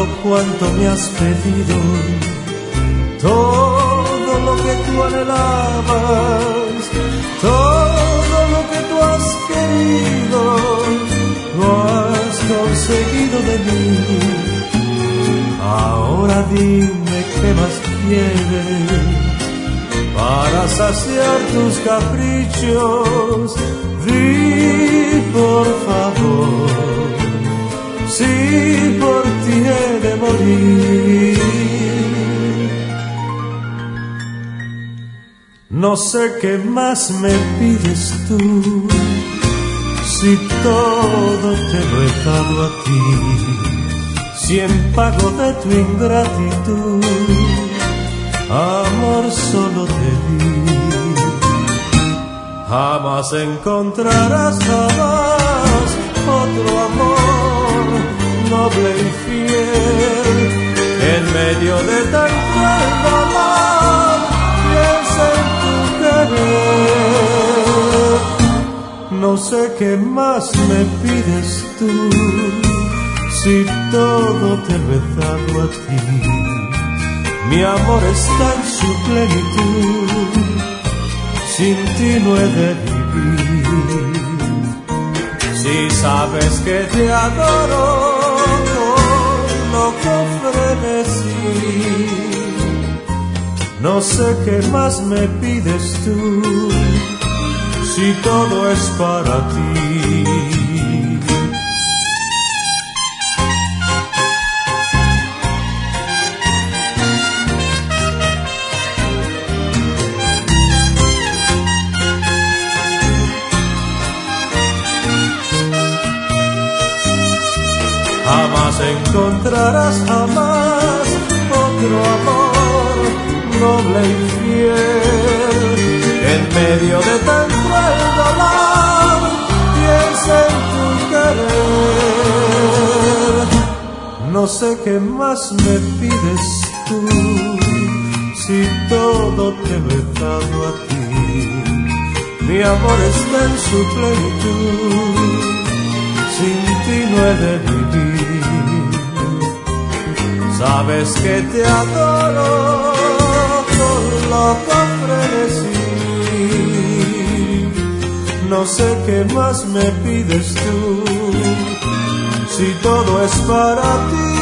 cuanto me has pedido, todo lo que tú anhelabas, todo lo que tú has querido, lo has conseguido de mí. Ahora dime qué más quieres para saciar tus caprichos. Di por favor, si por ti he de morir. No sé qué más me pides tú, si todo te lo he dado a ti, si en pago de tu ingratitud, amor solo te di. Jamás encontrarás jamás otro amor noble y fiel, en medio de tan cruel dolor, piensa en tu querer. No sé qué más me pides tú, si todo te lo he dado a ti. Mi amor está en su plenitud, sin ti no he de vivir. Si sabes que te adoro con loco frenesí, no sé qué más me pides tú, si todo es para ti. Jamás encontrarás jamás otro amor noble y fiel, en medio de tan cruel dolor, piensa en tu querer. No sé qué más me pides tú, si todo te lo he dado a ti. Mi amor está en su plenitud, sin ti no he de vivir. Sabes que te adoro con loco frenesí. No sé qué más me pides tú, si todo es para ti.